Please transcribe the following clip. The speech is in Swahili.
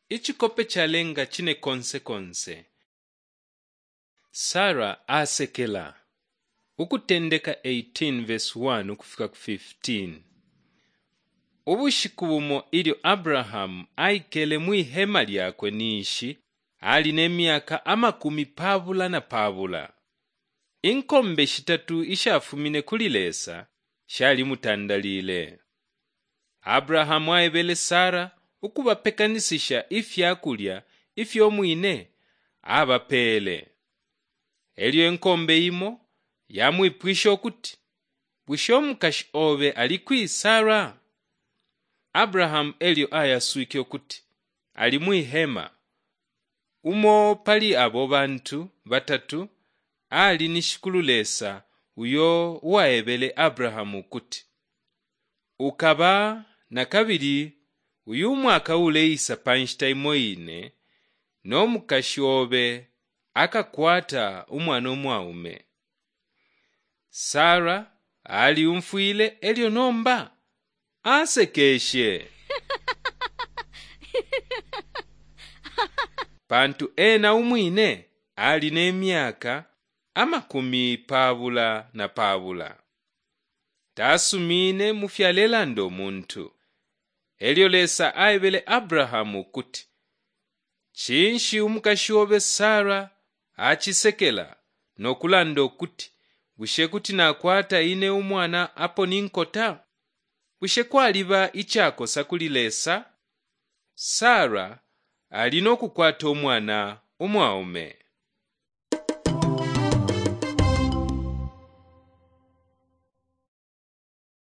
ichikope chalenga chine konse. Sara asekela. Ukutendeka 18 verse 1 kufika ku 15. Ubushiku bumo ilio Abrahamu aikele mwihema lyakwe nishi ali n'emyaka 50 inkombe shitatu ishafumine kulilesa shali mutandalile. Abrahamu aebele Sara ukubapekanisisha ifyakulya ifyomwine abapele. Elio enkombe imo yamwipwisha okuti bwisho omukashi obe alikwi Sara. Abrahamu elio ayasuike okuti ali mwihema umo pali abo bantu batatu ali nishikululesa uyo waebele Abrahamu kuti ukaba na kabiri uyu mwaka uleisa panshita imoine n'omukashi obe akakwata umwana omwaume. Sara ali umfuile elio nomba asekeshe. Pantu ena umwine ali n'emyaka 50 tasumine mufyalela ndo muntu. Elio lesa aebele Abrahamu kuti chinshi umukashi obe Sara achisekela nokulanda okuti bushe kuti nakwata ine umwana apo ninkota bushe kwaliba ichakosa kulilesa Sara alino kukwata omwana omwaume.